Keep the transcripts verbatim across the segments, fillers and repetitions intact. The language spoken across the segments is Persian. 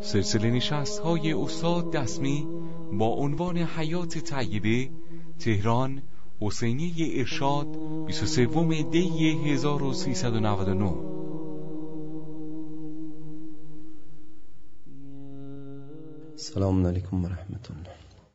سلسله نشست‌های استاد دسمی با عنوان حیات طیبه، تهران، حسینیه ارشاد، بیست و سوم دی هزار و سیصد و نود و نه. السلام علیکم و رحمت الله.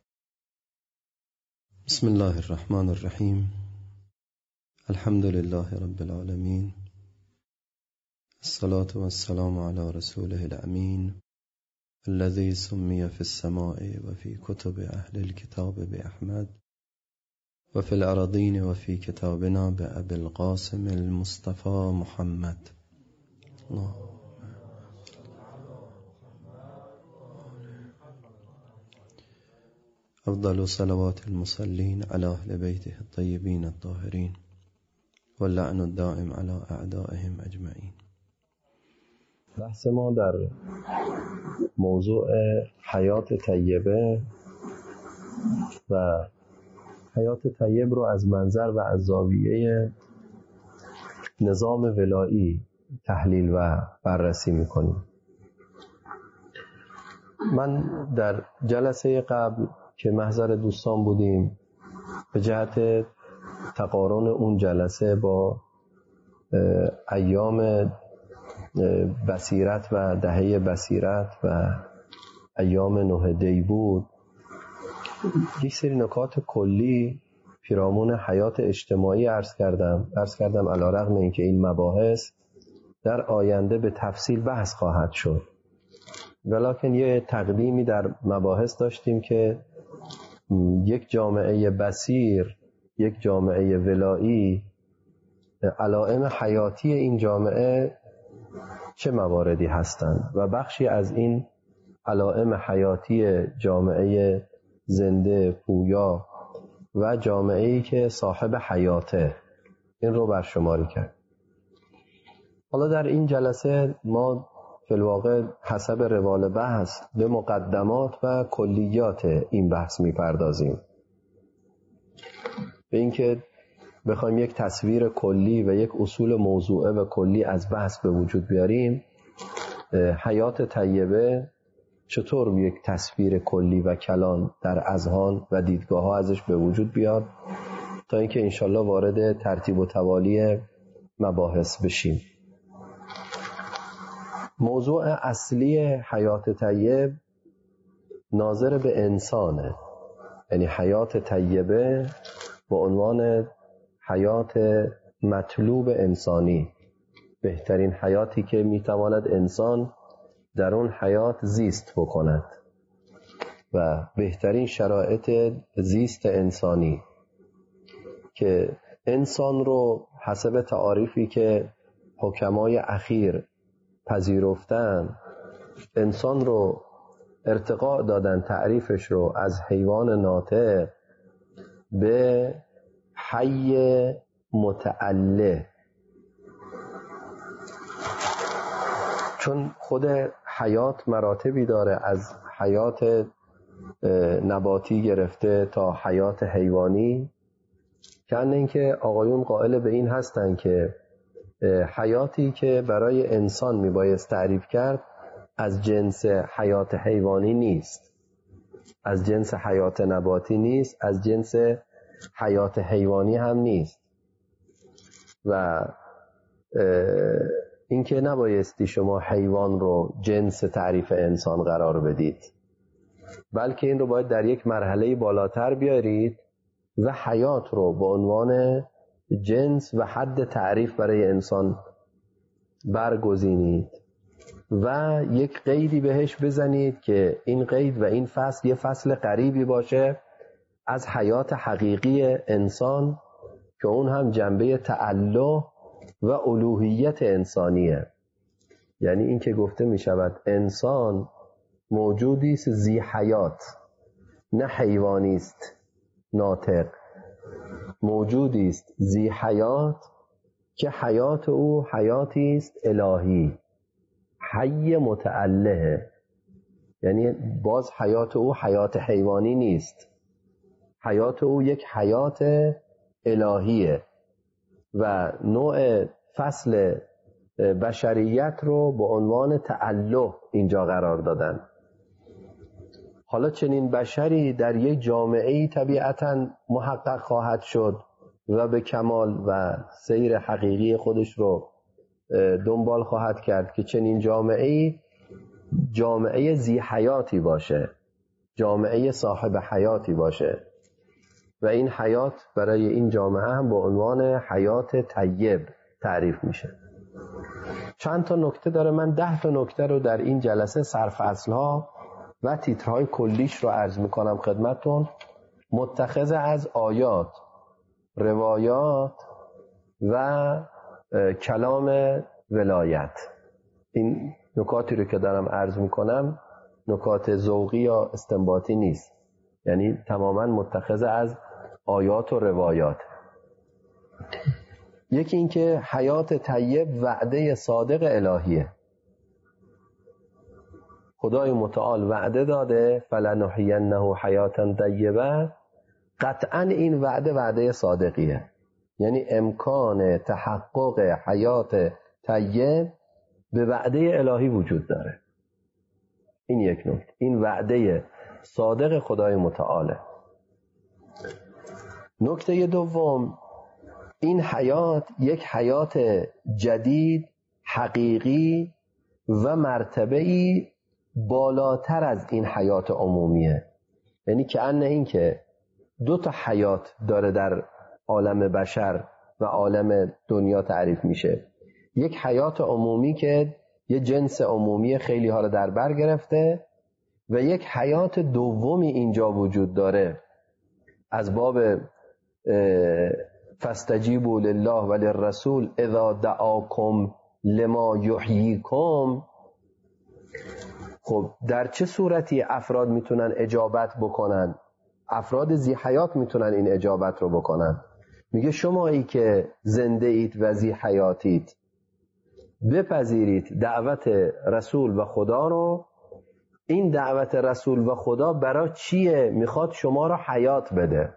بسم الله الرحمن الرحیم. الحمد لله رب العالمین. الصلاة والسلام على رسوله الأمين الذي سمي في السماء وفي كتب أهل الكتاب بأحمد وفي الأراضين وفي كتابنا بأبي القاسم المصطفى محمد. أفضل صلوات المصلين على أهل بيته الطيبين الطاهرين واللعن الدائم على أعدائهم أجمعين. بحث ما در موضوع حیات طیبه و حیات طیب رو از منظر و از زاویه نظام ولایی تحلیل و بررسی میکنیم. من در جلسه قبل که محضر دوستان بودیم به جهت تقارن اون جلسه با ایام بصیرت و دهه بصیرت و ایام نه دی بود، یک سری نکات کلی پیرامون حیات اجتماعی عرض کردم عرض کردم علی رغم اینکه این مباحث در آینده به تفصیل بحث خواهد شد، ولکن یه تقدیمی در مباحث داشتیم که یک جامعه بصیر، یک جامعه ولایی، علائم حیاتی این جامعه چه مواردی هستند و بخشی از این علائم حیاتی جامعه زنده، پویا و جامعه‌ای که صاحب حیاته، این رو برشماری کرد. حالا در این جلسه ما فی الواقع حسب روال بحث به مقدمات و کلیات این بحث میپردازیم، به اینکه بخوایم یک تصویر کلی و یک اصول موضوعه و کلی از بحث به وجود بیاریم. حیات طیبه چطور یک تصویر کلی و کلان در اذهان و دیدگاه ها ازش به وجود بیاد تا اینکه انشالله وارد ترتیب و توالی مباحث بشیم. موضوع اصلی حیات طیب ناظر به انسانه، یعنی حیات طیبه با عنوان حیات مطلوب انسانی، بهترین حیاتی که میتواند انسان در اون حیات زیست بکند و بهترین شرایط زیست انسانی که انسان رو حسب تعاریفی که حکمای اخیر پذیرفتن، انسان رو ارتقاء دادن تعریفش رو از حیوان ناطق به حی متعله، چون خود حیات مراتبی داره، از حیات نباتی گرفته تا حیات حیوانی، که اینکه آقایون قائل به این هستن که حیاتی که برای انسان میبایست تعریف کرد از جنس حیات حیوانی نیست، از جنس حیات نباتی نیست، از جنس حیات حیوانی هم نیست و اینکه نبایستی شما حیوان رو جنس تعریف انسان قرار بدید، بلکه این رو باید در یک مرحله بالاتر بیارید و حیات رو به عنوان جنس و حد تعریف برای انسان برگزینید و یک قیدی بهش بزنید که این قید و این فصل یه فصل قریبی باشه از حیات حقیقی انسان که اون هم جنبه تعلق و الوهیت انسانیه. یعنی این که گفته می شود انسان موجودی است ذی حیات، نه حیوانی است ناطق، موجودی است ذی حیات که حیات او حیاتی است الهی، حی متعله، یعنی باز حیات او حیات حیوانی نیست، حیات او یک حیات الهیه و نوع فصل بشریت رو به عنوان تعلق اینجا قرار دادن. حالا چنین بشری در یک جامعه‌ای طبیعتاً محقق خواهد شد و به کمال و سیر حقیقی خودش رو دنبال خواهد کرد که چنین جامعه‌ای جامعه ذی حیاتی باشه، جامعه صاحب حیاتی باشه و این حیات برای این جامعه هم به عنوان حیات طیب تعریف میشه. چند تا نکته داره، من ده تا نکته رو در این جلسه سرفصل‌ها و تیترهای کلیش رو عرض میکنم خدمتتون، متخذ از آیات، روایات و کلام ولایت. این نکاتی رو که دارم عرض میکنم نکات ذوقی یا استنباطی نیست، یعنی تماما متخذ از آیات و روایات. یکی این که حیات طیب وعده صادق الهیه. خدای متعال وعده داده فلنحینه حیاتا طیبه، قطعا این وعده وعده صادقیه، یعنی امکان تحقق حیات طیب به وعده الهی وجود داره. این یک نکته، این وعده صادق خدای متعاله. نکته دوم، این حیات یک حیات جدید، حقیقی و مرتبه‌ای بالاتر از این حیات عمومیه. یعنی که ان این که دو تا حیات داره در عالم بشر و عالم دنیا تعریف میشه. یک حیات عمومی که یه جنس عمومی خیلی ها رو در بر گرفته و یک حیات دومی اینجا وجود داره از باب فاستجیبوا لله و للرسول اذا دعاکم لما یحییکم. خب در چه صورتی افراد میتونن اجابت بکنن؟ افراد ذی حیات میتونن این اجابت رو بکنن. میگه شمایی که زنده اید و ذی حیاتید بپذیرید دعوت رسول و خدا رو. این دعوت رسول و خدا برای چیه؟ میخواد شما رو حیات بده.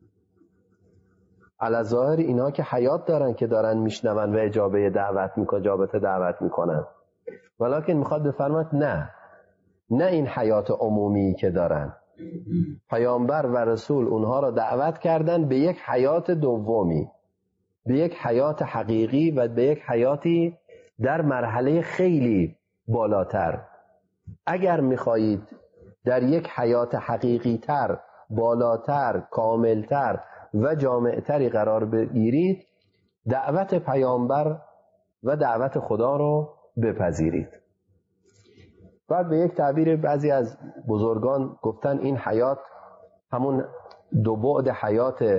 علاظاهر اینا که حیات دارن که دارن میشنون و اجابه دعوت میکنن، اجابت دعوت میکنن، ولیکن میخواد بفرماد نه نه این حیات عمومی که دارن. پیامبر و رسول اونها را دعوت کردن به یک حیات دومی، به یک حیات حقیقی و به یک حیاتی در مرحله خیلی بالاتر. اگر میخواهید در یک حیات حقیقی تر، بالاتر، کاملتر و جامعتری قرار بگیرید، دعوت پیامبر و دعوت خدا رو بپذیرید. بعد به یک تعبیر بعضی از بزرگان گفتن این حیات همون دو بعد حیات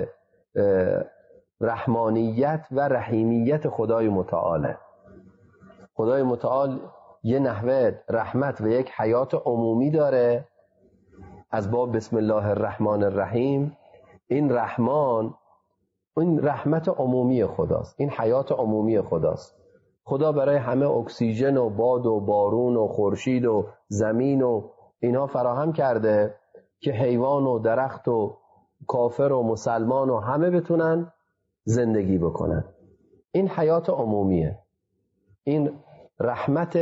رحمانیت و رحیمیت خدای متعاله. خدای متعال یه نحوه رحمت و یک حیات عمومی داره از باب بسم الله الرحمن الرحیم. این رحمان، این رحمت عمومی خداست، این حیات عمومی خداست. خدا برای همه اکسیژن و باد و بارون و خورشید و زمین و اینها فراهم کرده که حیوان و درخت و کافر و مسلمان و همه بتونن زندگی بکنن. این حیات عمومیه. این رحمت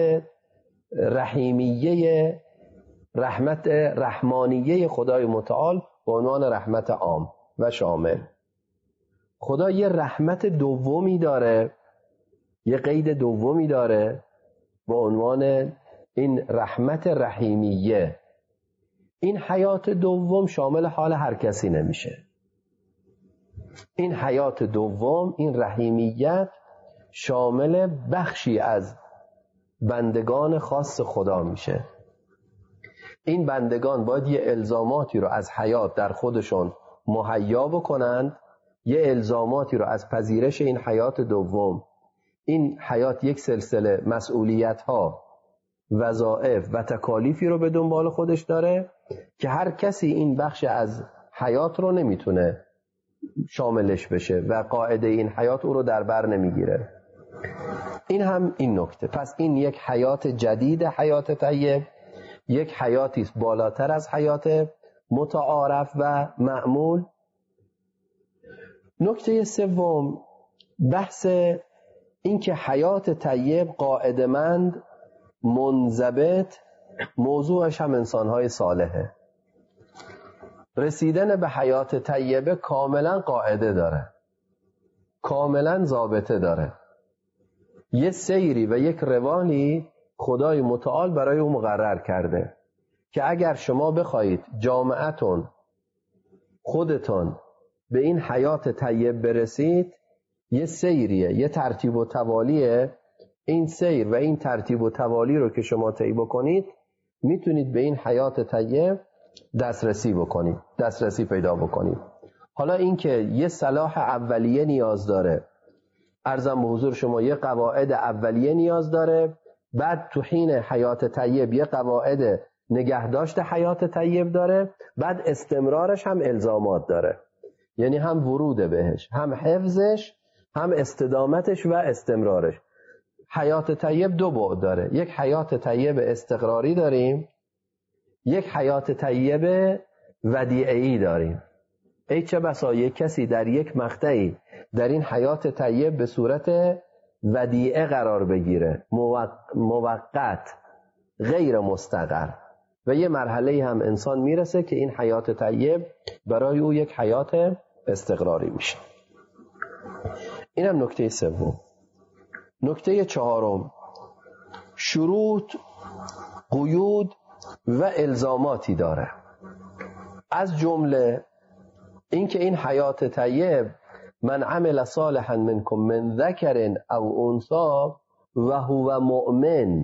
رحیمیه، رحمت رحمانیه خدای متعال به عنوان رحمت عام و شامل. خدا یه رحمت دومی داره، یه قید دومی داره به عنوان این رحمت رحیمیه. این حیات دوم شامل حال هر کسی نمیشه. این حیات دوم، این رحیمیت، شامل بخشی از بندگان خاص خدا میشه. این بندگان باید یه الزاماتی رو از حیات در خودشون مهیا بکنند، یه الزاماتی رو از پذیرش این حیات دوم. این حیات یک سلسله مسئولیت ها، وظایف و تکالیفی رو به دنبال خودش داره که هر کسی این بخش از حیات رو نمیتونه شاملش بشه و قاعده این حیات او رو در بر نمیگیره. این هم این نکته. پس این یک حیات جدید، حیات طیب، یک حیاتی است بالاتر از حیات متعارف و معمول. نکته سوم، بحث اینکه حیات طیب قاعدمند منضبط موضوعش هم انسانهای صالحه. رسیدن به حیات طیبه کاملا قاعده داره، کاملا ضابطه داره. یه سیری و یک روالی خدای متعال برای او مقرر کرده که اگر شما بخواهید جامعتون خودتون به این حیات طیب برسید، یه سیریه، یه ترتیب و توالیه. این سیر و این ترتیب و توالی رو که شما طی بکنید میتونید به این حیات طیب دسترسی بکنید، دسترسی پیدا بکنید. حالا این که یه صلاح اولیه نیاز داره، عرضم به حضور شما یه قواعد اولیه نیاز داره، بعد تو حین حیات طیب یه قواعد نگهداشت حیات طیب داره، بعد استمرارش هم الزامات داره، یعنی هم ورود بهش، هم حفظش، هم استدامتش و استمرارش. حیات طیب دو بعد داره، یک حیات طیب استقراری داریم، یک حیات طیب ودیعی داریم. ای چه بسا یک کسی در یک مقطعی در این حیات طیب به صورت ودیعه قرار بگیره، موقت، غیر مستقر، و یه مرحله هم انسان میرسه که این حیات طیب برای او یک حیات استقراری میشه. اینم نکته سوم. نکته چهارم، شروط، قیود و الزاماتی داره. از جمله اینکه این حیات طیب من عمل صالحا منکم من ذکر او انثی و هو مؤمن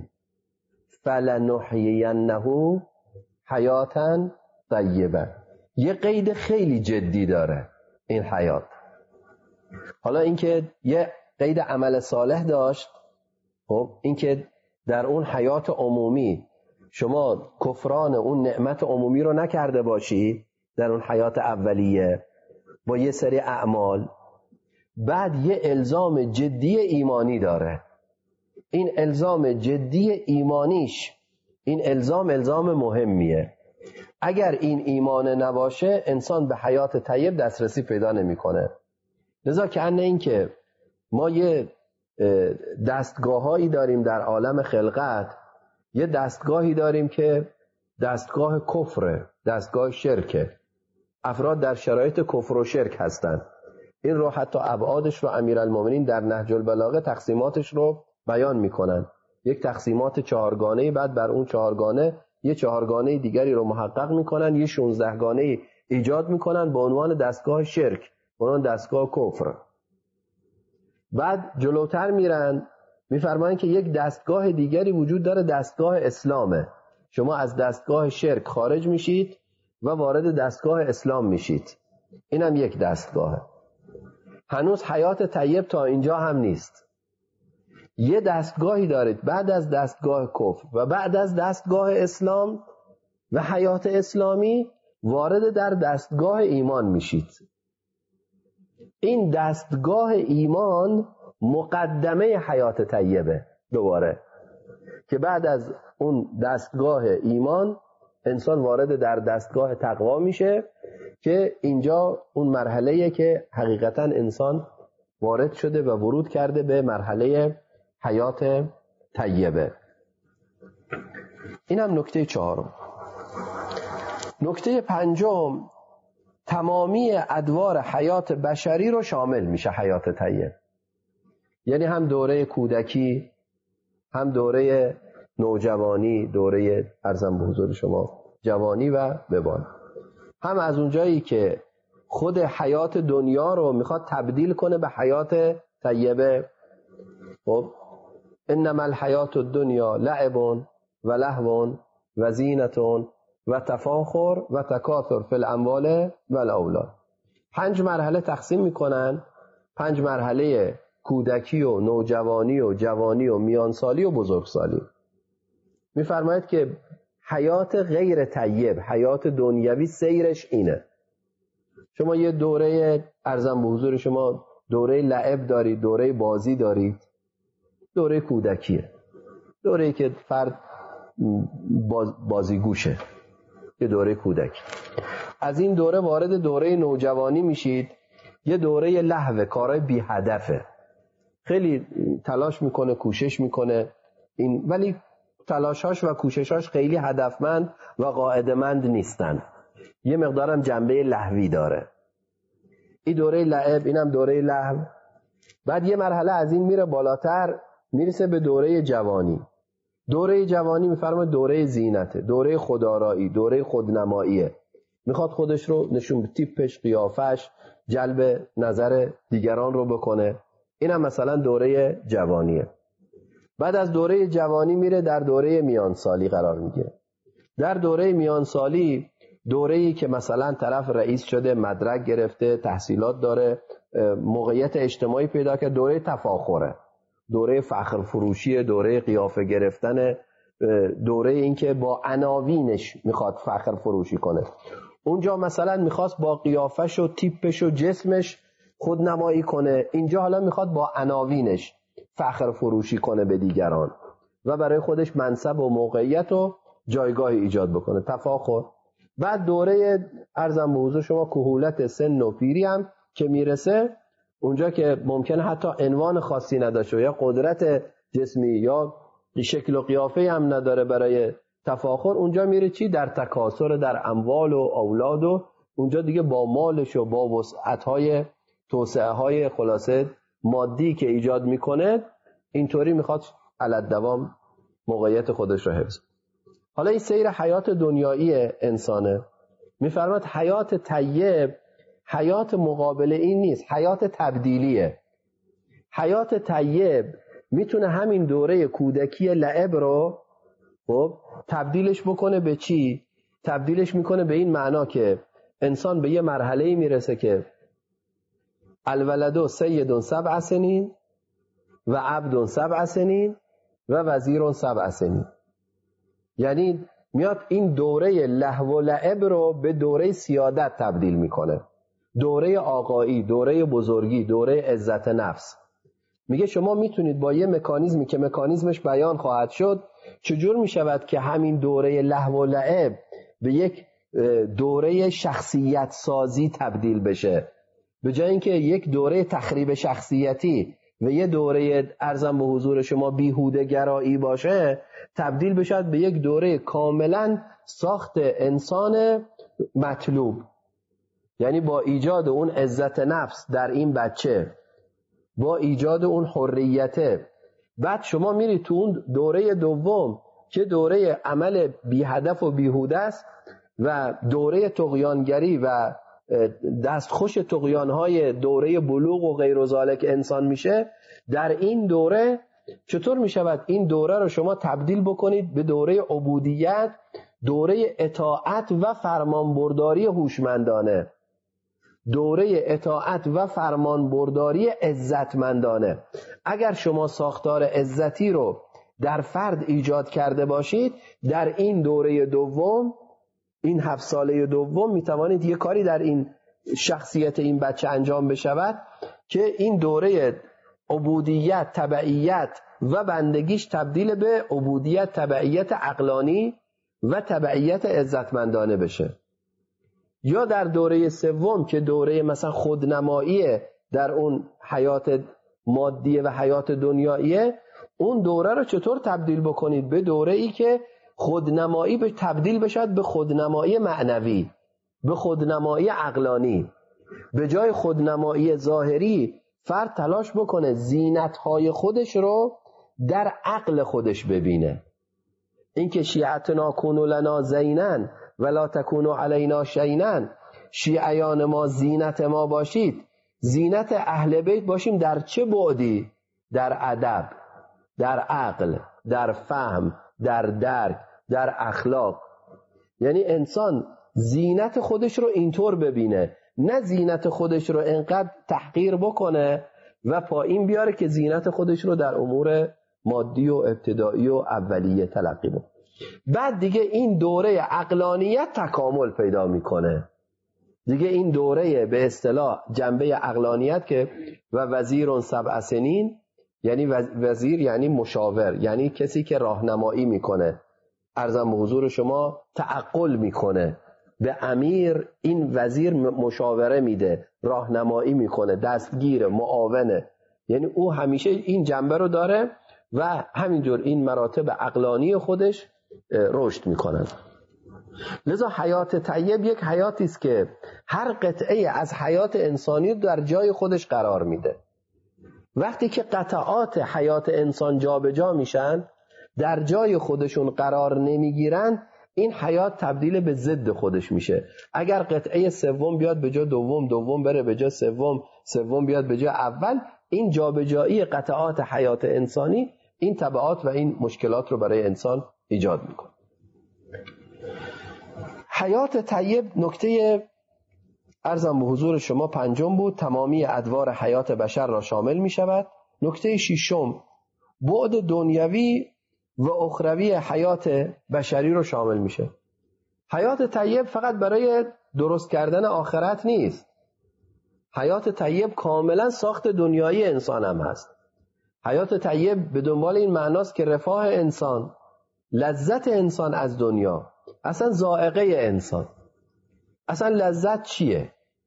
فلنحیینه حیاتا طیبه، یه قید خیلی جدی داره این حیات. حالا اینکه یه قید عمل صالح داشت، خب اینکه در اون حیات عمومی شما کفران اون نعمت عمومی رو نکرده باشی در اون حیات اولیه با یه سری اعمال، بعد یه الزام جدی ایمانی داره. این الزام جدی ایمانیش، این الزام الزام مهمیه. اگر این ایمان نباشه انسان به حیات طیب دسترسی پیدا نمیکنه. لذا که ان این که ما یه دستگاهایی داریم در عالم خلقت، یه دستگاهی داریم که دستگاه کفره، دستگاه شرکه، افراد در شرایط کفر و شرک هستن. این رو حتی ابعادش رو امیرالمومنین در نهج البلاغه تقسیماتش رو بیان میکنن. یک تقسیمات چهارگانه‌ای، بعد بر اون چهارگانه یه چهارگانه دیگری رو محقق میکنن، یه شانزدهگانه ایجاد میکنن با عنوان دستگاه شرک، با عنوان دستگاه کفر. بعد جلوتر میرن میفرمایند که یک دستگاه دیگری وجود داره، دستگاه اسلامه. شما از دستگاه شرک خارج میشید و وارد دستگاه اسلام میشید. اینم یک دستگاهه. هنوز حیات طیب تا اینجا هم نیست. یه دستگاهی دارید بعد از دستگاه کفر و بعد از دستگاه اسلام و حیات اسلامی وارد در دستگاه ایمان میشید. این دستگاه ایمان مقدمه حیات طیبه دوباره، که بعد از اون دستگاه ایمان انسان وارد در دستگاه تقوا میشه که اینجا اون مرحله‌ایه که حقیقتا انسان وارد شده و ورود کرده به مرحله حیات طیبه. اینم نکته چهارم. نکته پنجم، تمامی ادوار حیات بشری رو شامل میشه حیات طیب. یعنی هم دوره کودکی، هم دوره نوجوانی، دوره ارزم به حضور شما جوانی و ببان، هم از اونجایی که خود حیات دنیا رو میخواد تبدیل کنه به حیات طیبه. خب انما الحیات الدنیا لعب و لهو و زینت و تفاخر و تکاثر فی الاموال و الاولاد. پنج مرحله تقسیم میکنن، پنج مرحله کودکی و نوجوانی و جوانی و میانسالی و بزرگسالی. میفرماید که حیات غیر طیب، حیات دنیوی، سیرش اینه. شما یه دوره ارزم به حضور شما دوره لعب دارید، دوره بازی دارید، دوره کودکیه، دوره که فرد باز بازیگوشه، یه دوره کودکی. از این دوره وارد دوره نوجوانی میشید، یه دوره لهو، کارهای بی هدفه. خیلی تلاش میکنه، کوشش میکنه این، ولی تلاشاش و کوششاش خیلی هدفمند و قاعدمند نیستن. یه مقدارم جنبه لهوی داره. این دوره لعب، اینم دوره لهو. بعد یه مرحله از این میره بالاتر، میرسه به دوره جوانی. دوره جوانی میفرمه دوره زینته، دوره خودآرایی، دوره خودنماییه. میخواد خودش رو نشون به تیپش، قیافش، جلب نظر دیگران رو بکنه. اینم مثلا دوره جوانیه. بعد از دوره جوانی میره در دوره میانسالی قرار میگیره. در دوره میانسالی دوره‌ای که مثلا طرف رئیس شده، مدرک گرفته، تحصیلات داره، موقعیت اجتماعی پیدا کرده، دوره تفاخره، دوره فخر فروشی، دوره قیافه گرفتن، دوره این که با عناوینش میخواد فخر فروشی کنه. اونجا مثلا میخواست با قیافش و تیپش و جسمش خودنمایی کنه، اینجا حالا میخواد با عناوینش فخر فروشی کنه به دیگران و برای خودش منصب و موقعیت و جایگاهی ایجاد بکنه، تفاخر. بعد دوره ارزم به حضور شما کهولت سن و پیری هم که میرسه، اونجا که ممکنه حتی عنوان خاصی نداشته یا قدرت جسمی یا شکل و قیافه هم نداره برای تفاخر، اونجا میره چی؟ در تکاثر، در اموال و اولاد، و اونجا دیگه با مالش و با وسعت‌های توسعه های خلاصه مادی که ایجاد میکنه، اینطوری میخواد علت دوام موقعیت خودش رو حفظ. حالا این سیر حیات دنیایی انسانه. میفرماد حیات طیب حیات مقابل این نیست، حیات تبدیلیه. حیات طیب میتونه همین دوره کودکی لعب رو خب تبدیلش بکنه به چی؟ تبدیلش میکنه به این معنا که انسان به یه مرحله‌ای میرسه که الولد سید سبع سنین و عبد سبع سنین و وزیر سبع سنین. یعنی میاد این دوره لهو و لعب رو به دوره سیادت تبدیل میکنه، دوره آقایی، دوره بزرگی، دوره عزت نفس. میگه شما میتونید با یه مکانیزمی که مکانیزمش بیان خواهد شد، چجور میشود که همین دوره لهو و لعب به یک دوره شخصیت سازی تبدیل بشه، به جای اینکه یک دوره تخریب شخصیتی و یه دوره ارزم به حضور شما بیهوده گرایی باشه، تبدیل بشد به یک دوره کاملا ساخت انسان مطلوب. یعنی با ایجاد اون عزت نفس در این بچه، با ایجاد اون حریته، بعد شما میری تو اون دوره دوم که دوره عمل بی هدف و بیهوده است و دوره طغیانگری و دستخوش طغیانهای دوره بلوغ و غیر ذالک انسان میشه. در این دوره چطور میشود این دوره رو شما تبدیل بکنید به دوره عبودیت، دوره اطاعت و فرمانبرداری هوشمندانه، دوره اطاعت و فرمانبرداری عزتمندانه. اگر شما ساختار عزتی رو در فرد ایجاد کرده باشید، در این دوره دوم، این هفت ساله دوم، میتوانید یه کاری در این شخصیت این بچه انجام بشود که این دوره عبودیت، تبعیت و بندگیش تبدیل به عبودیت، تبعیت عقلانی و تبعیت عزتمندانه بشه. یا در دوره سوم که دوره مثلا خودنماییه در اون حیات مادیه و حیات دنیاییه، اون دوره رو چطور تبدیل بکنید به دوره ای که خودنمایی به تبدیل بشد به خودنمایی معنوی، به خودنمایی عقلانی. به جای خودنمایی ظاهری فرد تلاش بکنه زینت‌های خودش رو در عقل خودش ببینه. اینکه شیعتنا کونوا لنا زینن ولا تکونوا علینا شینن، شیعیان ما زینت ما باشید، زینت اهل بیت باشیم. در چه بعدی؟ در ادب، در عقل، در فهم، در درک، در اخلاق. یعنی انسان زینت خودش رو اینطور ببینه، نه زینت خودش رو انقدر تحقیر بکنه و پایین بیاره که زینت خودش رو در امور مادی و ابتدایی و اولیه تلقی بکنه. بعد دیگه این دوره عقلانیت تکامل پیدا میکنه. دیگه این دوره به اصطلاح جنبه عقلانیت که و وزیر سبع سنین، یعنی وزیر یعنی مشاور، یعنی کسی که راهنمایی میکنه، عرضم به حضور شما تعقل میکنه. به امیر این وزیر مشاوره میده، راهنمایی میکنه، دستگیر، معاونه. یعنی او همیشه این جنبه رو داره و همینجور این مراتب عقلانی خودش رشد میکنن. لذا حیات طیب یک حیاتی است که هر قطعه از حیات انسانی در جای خودش قرار میده. وقتی که قطعات حیات انسان جا به جا میشن، در جای خودشون قرار نمیگیرن، این حیات تبدیل به ضد خودش میشه. اگر قطعه سوم بیاد به جا دوم، دوم بره به جا سوم، سوم بیاد به جا اول، این جابجایی قطعات حیات انسانی این تبعات و این مشکلات رو برای انسان ایجاد میکنه. حیات طیب نکته عرضم به حضور شما پنجم بود، تمامی ادوار حیات بشر را شامل می شود. نکته ششم بعد دنیوی و اخروی حیات بشری رو شامل میشه. حیات طیب فقط برای درست کردن آخرت نیست. حیات طیب کاملا ساخت دنیایی انسان هم هست. حیات طیب به دنبال این معناست که رفاه انسان، لذت انسان از دنیا، اصلا ذائقه انسان، اصلا لذت چیه؟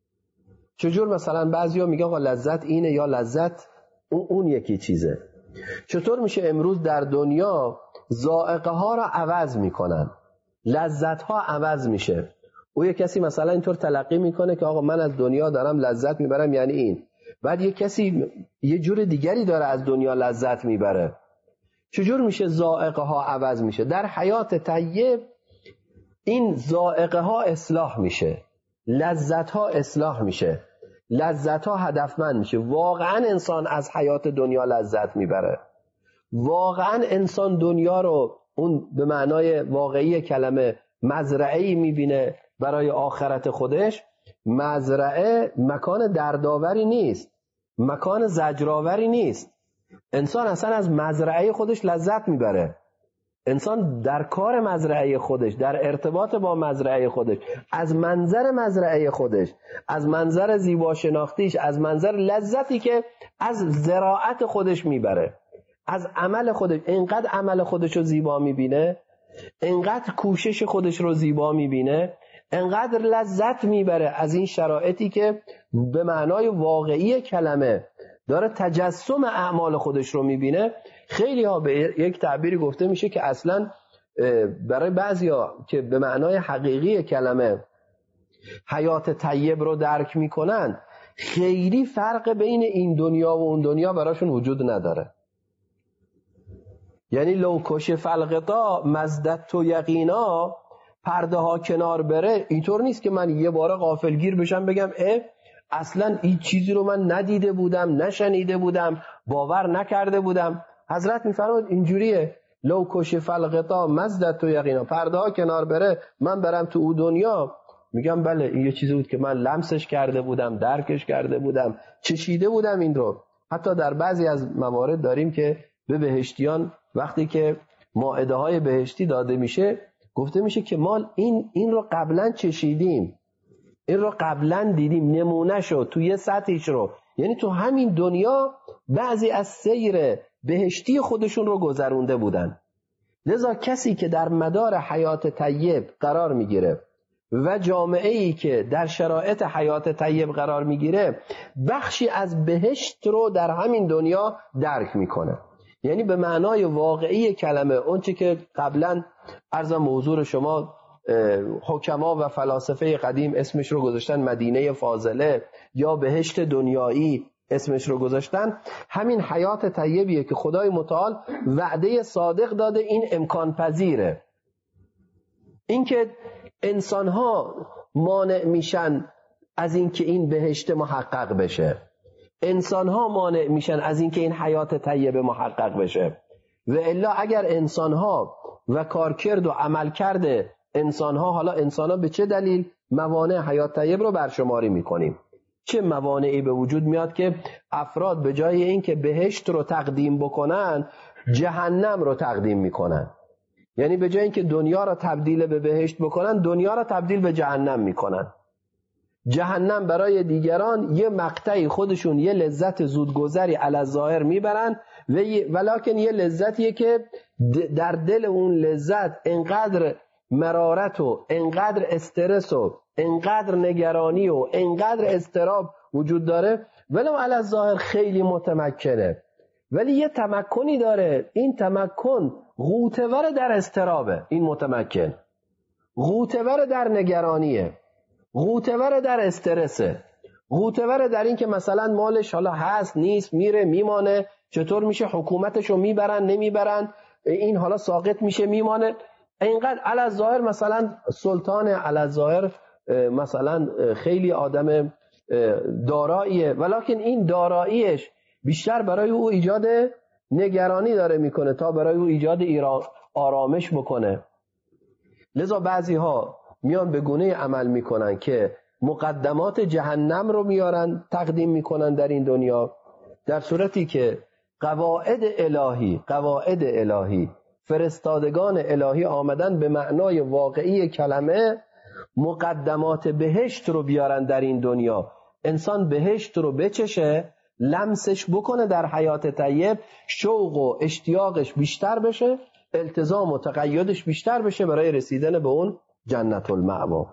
چجور مثلا بعضیا میگن آقا لذت اینه یا لذت اون, اون یکی چیزه. چطور میشه امروز در دنیا ذائقه ها را عوض میکنن، لذت ها عوض میشه؟ او یک کسی مثلا اینطور تلقی میکنه که آقا من از دنیا دارم لذت میبرم، یعنی این. بعد یک کسی یه جور دیگری داره از دنیا لذت میبره. چجور میشه ذائقه ها عوض میشه؟ در حیات طیب این ذائقه ها اصلاح میشه، لذت ها اصلاح میشه، لذت ها هدفمند میشه. واقعا انسان از حیات دنیا لذت میبره. واقعا انسان دنیا رو اون به معنای واقعی کلمه مزرعه‌ای میبینه برای آخرت خودش. مزرعه مکان دردآوری نیست، مکان زجرآوری نیست. انسان اصلا از مزرعه خودش لذت میبره. انسان در کار مزرعه خودش، در ارتباط با مزرعه خودش، از منظر مزرعه خودش، از منظر زیبا شناختیش، از منظر لذتی که از زراعت خودش میبره، از عمل خودش. اینقدر عمل خودش رو زیبا میبینه، اینقدر کوشش خودش رو زیبا میبینه، اینقدر لذت میبره از این شرایطی که به معنای واقعی کلمه داره تجسم اعمال خودش رو میبینه. خیلی ها به یک تعبیری گفته میشه که اصلا برای بعضی ها که به معنای حقیقی کلمه حیات طیب رو درک میکنن، خیلی فرق بین این دنیا و اون دنیا براشون وجود نداره. یعنی لو کشف الغطا مزدت و یقینا، پرده ها کنار بره، اینطور نیست که من یه بار غافلگیر بشم بگم اه اصلا این چیزی رو من ندیده بودم، نشنیده بودم، باور نکرده بودم. حضرت میفرماید اینجوریه، لو کشف الغطا مزدت و یقینا، پرده ها کنار بره من برم تو اون دنیا میگم بله این یه چیزی بود که من لمسش کرده بودم، درکش کرده بودم، چشیده بودم این رو. حتی در بعضی از موارد داریم که به بهشتیان وقتی که مائده های بهشتی داده میشه گفته میشه که ما این این رو قبلا چشیدیم، این رو قبلا دیدیم، نمونه شو تو یه سطحش رو. یعنی تو همین دنیا بعضی از سیر بهشتی خودشون رو گذرونده بودن. لذا کسی که در مدار حیات طیب قرار میگیره و جامعه‌ای که در شرایط حیات طیب قرار میگیره، بخشی از بهشت رو در همین دنیا درک میکنه. یعنی به معنای واقعی کلمه اون چی که قبلا عرضم به حضور شما حکما و فلاسفه قدیم اسمش رو گذاشتن مدینه فاضله یا بهشت دنیایی اسمش رو گذاشتن، همین حیات طیبیه که خدای متعال وعده صادق داده. این امکان پذیره، این که انسان‌ها مانع میشن از این که این بهشت محقق بشه، انسان‌ها مانع میشن از این که این حیات طیبه محقق بشه. و الا اگر انسان‌ها و کارکرد و عمل کرده انسان‌ها، حالا انسان‌ها به چه دلیل موانع حیات طیب رو برشماری میکنیم؟ چه موانعی به وجود میاد که افراد به جای این که بهشت رو تقدیم بکنن جهنم رو تقدیم میکنن؟ یعنی به جای این که دنیا رو تبدیل به بهشت بکنن، دنیا رو تبدیل به جهنم میکنن. جهنم برای دیگران یه مقطعی خودشون یه لذت زودگذری علی الظاهر میبرن، ولکن یه لذتیه که در دل اون لذت انقدر مرارت و انقدر استرس و انقدر نگرانی و انقدر اضطراب وجود داره، ولو علی الظاهر خیلی متمکنه، ولی یه تمکنی داره، این تمکن غوطه‌ور در اضطرابه. این متمکن غوطه‌ور در نگرانیه، غوطه‌ور در استرسه، غوطه‌ور در این که مثلا مالش حالا هست نیست، میره میمانه، چطور میشه حکومتشو میبرن نمیبرن، این حالا ساقط میشه میمانه. اینقدر علی الظاهر مثلا سلطان علی الظاهر مثلا خیلی آدم داراییه، ولکن این داراییش بیشتر برای او ایجاد نگرانی داره میکنه تا برای او ایجاد آرامش بکنه. لذا بعضی ها میان به گونه عمل میکنن که مقدمات جهنم رو میارن تقدیم میکنن در این دنیا، در صورتی که قواعد الهی قواعد الهی فرستادگان الهی آمدن به معنای واقعی کلمه مقدمات بهشت رو بیارن در این دنیا. انسان بهشت رو بچشه، لمسش بکنه در حیات طیب، شوق و اشتیاقش بیشتر بشه، التزام و تقیدش بیشتر بشه برای رسیدن به اون جنت المأوا.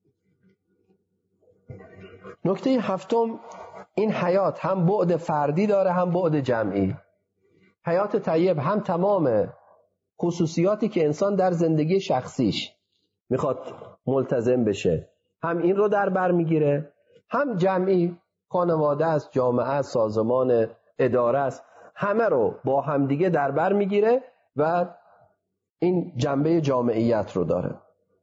نکته هفتم، این حیات هم بعد فردی داره هم بعد جمعی. حیات طیب هم تمام خصوصیاتی که انسان در زندگی شخصیش میخواد ملتزم بشه هم این رو در بر میگیره، هم جمعی، خانواده است، جامعه است، سازمان، اداره است، همه رو با همدیگه در بر میگیره و این جنبه جامعیت رو داره.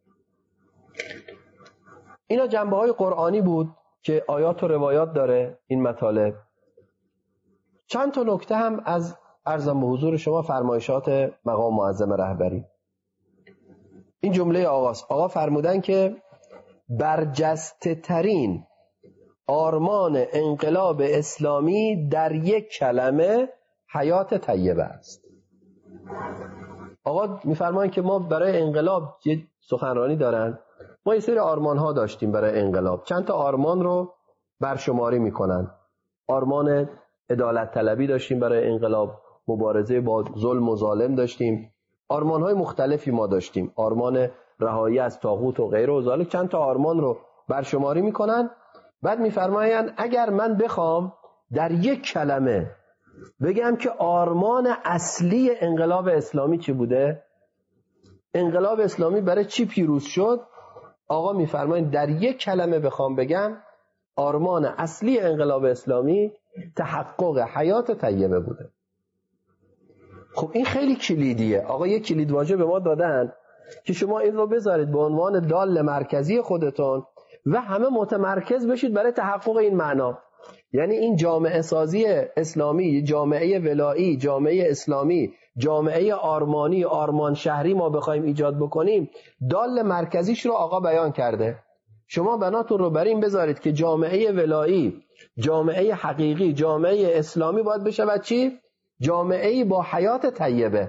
اینا جنبه های قرآنی بود که آیات و روایات داره این مطالب. چند تا نکته هم از عرضم به حضور شما فرمایشات مقام معظم رهبری. این جمله آغاز، آقا فرمودن که برجسته ترین آرمان انقلاب اسلامی در یک کلمه حیات طیبه است. آقا میفرمایند که ما برای انقلاب یه سخنرانی دارن، ما یه سری آرمان ها داشتیم برای انقلاب، چند تا آرمان رو برشماری میکنن. آرمان عدالت طلبی داشتیم برای انقلاب، مبارزه با ظلم و ظالم داشتیم، آرمان های مختلفی ما داشتیم، آرمان رهایی از طاغوت و غیره و ذالک. چند تا آرمان رو برشماری میکنن، بعد میفرمایند اگر من بخوام در یک کلمه بگم که آرمان اصلی انقلاب اسلامی چی بوده، انقلاب اسلامی برای چی پیروز شد، آقا میفرمایند در یک کلمه بخوام بگم آرمان اصلی انقلاب اسلامی تحقق حیات طیبه بوده. خب این خیلی کلیدیه. آقا یک کلید واژه به ما دادن که شما این رو بذارید به عنوان دال مرکزی خودتون و همه متمرکز بشید برای تحقق این معنا. یعنی این جامعه سازی اسلامی، جامعه ولایی، جامعه اسلامی، جامعه آرمانی، آرمان شهری ما بخوایم ایجاد بکنیم، دال مرکزیش رو آقا بیان کرده. شما بناتون رو بر این بذارید که جامعه ولایی، جامعه حقیقی، جامعه اسلامی باید بشود چی؟ جامعه‌ای با حیات طیبه.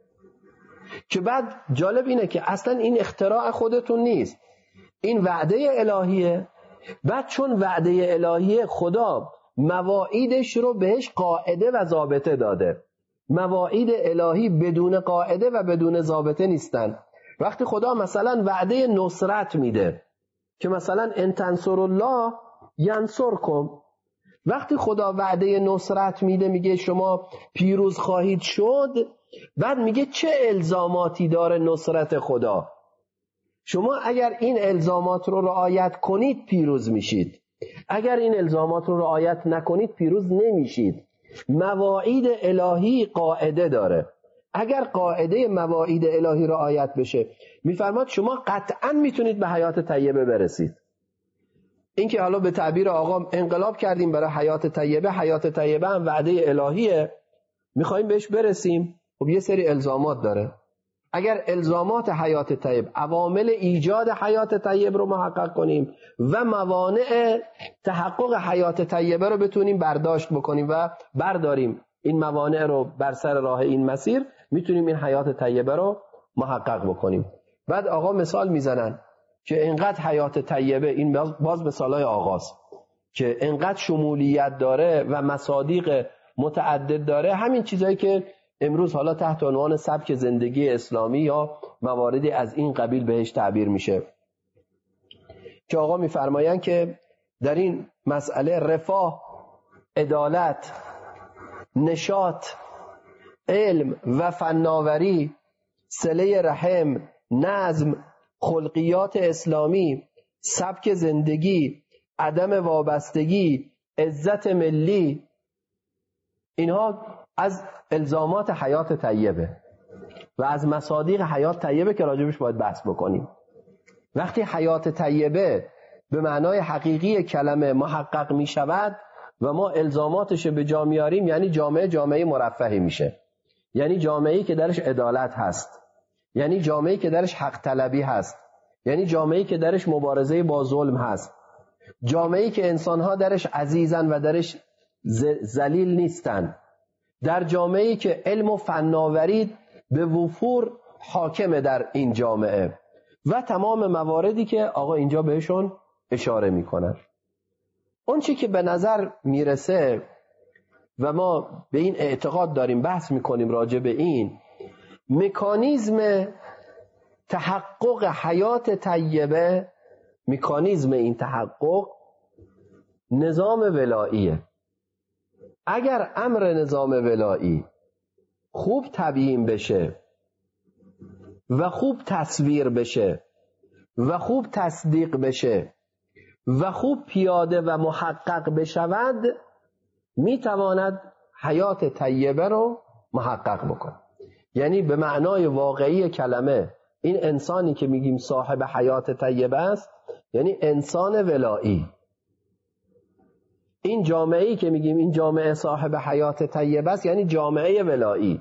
که بعد جالب اینه که اصلا این اختراع خودتون نیست، این وعده الهیه. بعد چون وعده الهیه خدا مواعیدش رو بهش قاعده و ضابطه داده. مواعید الهی بدون قاعده و بدون ضابطه نیستن. وقتی خدا مثلا وعده نصرت میده که مثلا ان تنصروا الله ینصرکم، وقتی خدا وعده نصرت میده میگه شما پیروز خواهید شد، بعد میگه چه الزاماتی داره نصرت خدا، شما اگر این الزامات رو رعایت کنید پیروز میشید، اگر این الزامات رو رعایت نکنید پیروز نمیشید. مواعید الهی قاعده داره، اگر قاعده مواعید الهی رعایت بشه میفرماد شما قطعا میتونید به حیات طیبه برسید. این که حالا به تعبیر آقا انقلاب کردیم برای حیات طیبه، حیات طیبه هم وعده الهیه، میخوایم بهش برسیم، خب یه سری الزامات داره. اگر الزامات حیات طیب، عوامل ایجاد حیات طیب رو محقق کنیم و موانع تحقق حیات طیبه رو بتونیم برداشت بکنیم و برداریم این موانع رو بر سر راه این مسیر، میتونیم این حیات طیبه رو محقق بکنیم. بعد آقا مثال میزنن که انقدر حیات طیبه، این باز مثالای آغاز که انقدر شمولیت داره و مصادیق متعدد داره، همین چیزایی که امروز حالا تحت عنوان سبک زندگی اسلامی یا مواردی از این قبیل بهش تعبیر میشه، که آقا میفرمایند که در این مسئله رفاه عدالت، نشاط، علم و فناوری، صله رحم، نظم، خلقیات اسلامی، سبک زندگی، عدم وابستگی، عزت ملی، اینها از الزامات حیات طیبه و از مصادیق حیات طیبه که راجبش باید بحث بکنیم. وقتی حیات طیبه به معنای حقیقی کلمه محقق می شود و ما الزاماتش به جا میاریم، یعنی جامعه جامعه مرفهی میشه، یعنی جامعه‌ای که درش عدالت هست، یعنی جامعه‌ای که درش حق طلبی هست، یعنی جامعه‌ای که درش مبارزه با ظلم هست، جامعه‌ای که انسان‌ها درش عزیزن و درش ذلیل نیستن، در جامعه‌ای که علم و فناوری به وفور حاکمه در این جامعه و تمام مواردی که آقا اینجا بهشون اشاره میکنن. اون چی که به نظر میرسه و ما به این اعتقاد داریم بحث میکنیم راجع به این مکانیزم تحقق حیات طیبه، مکانیزم این تحقق نظام ولاییه. اگر امر نظام ولایی خوب تبیین بشه و خوب تصویر بشه و خوب تصدیق بشه و خوب پیاده و محقق بشود، میتواند حیات طیبه رو محقق بکنه. یعنی به معنای واقعی کلمه این انسانی که میگیم صاحب حیات طیبه است یعنی انسان ولایی. این جامعه‌ای که میگیم این جامعه صاحب حیات طیبه است یعنی جامعه ولایی.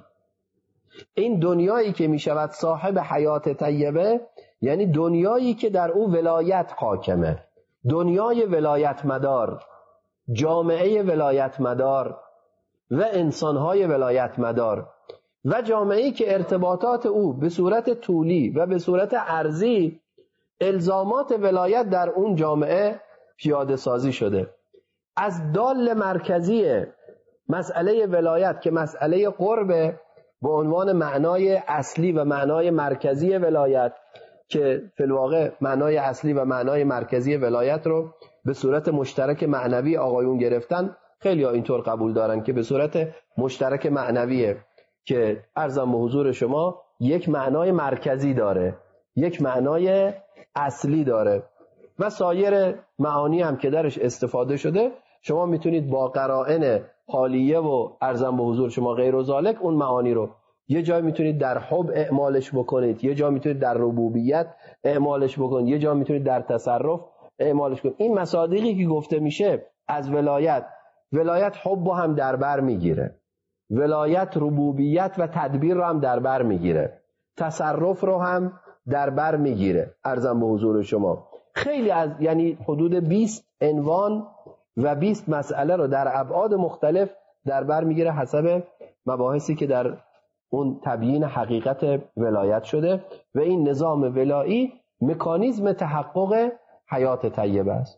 این دنیایی که میشود صاحب حیات طیبه یعنی دنیایی که در او ولایت حاکمه، دنیای ولایت مدار، جامعه ولایت مدار و انسانهای ولایت مدار و جامعه‌ای که ارتباطات او به صورت طولی و به صورت عرضی الزامات ولایت در اون جامعه پیاده سازی شده. از دال مرکزی مسئله ولایت که مسئله قرب به عنوان معنای اصلی و معنای مرکزی ولایت، که فی الواقع معنای اصلی و معنای مرکزی ولایت رو به صورت مشترک معنوی آقایون گرفتن، خیلی ها اینطور قبول دارن که به صورت مشترک معنویه که عرضم به حضور شما یک معنای مرکزی داره، یک معنای اصلی داره و سایر معانی هم که درش استفاده شده شما میتونید با قرائن حالیه و عرضم به حضور شما غیر و ذالک اون معانی رو یه جای میتونید در حب اعمالش بکنید، یه جا میتونید در ربوبیت اعمالش بکنید، یه جا میتونید در تصرف اعمالش کنید. این مصادیقی که گفته میشه از ولایت، ولایت حب هم در بر میگیره، ولایت ربوبیت و تدبیر رو هم در بر میگیره، تصرف رو هم در بر میگیره. عرضم به حضور شما خیلی از یعنی حدود بیست عنوان و بیست مسئله رو در ابعاد مختلف در بر میگیره حسب مباحثی که در اون تبیین حقیقت ولایت شده و این نظام ولایی مکانیزم تحقق حیات طیبه است.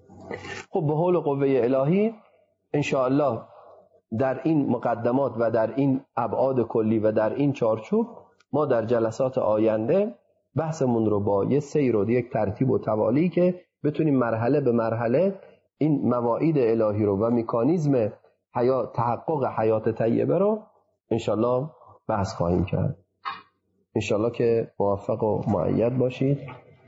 خب به حول قوه الهی انشاءالله در این مقدمات و در این ابعاد کلی و در این چارچوب ما در جلسات آینده بحثمون رو با یه سیر و یک ترتیب و توالی که بتونیم مرحله به مرحله این مواعید الهی رو و مکانیزم حیات تحقق حیات طیبه رو انشاءالله بحث خواهیم کرد. انشاءالله که موفق و مؤید باشید.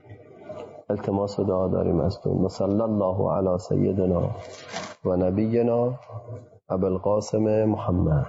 التماس و دعا داریم ازتون. صلی الله علی سیدنا و نبینا ابو القاسم محمد.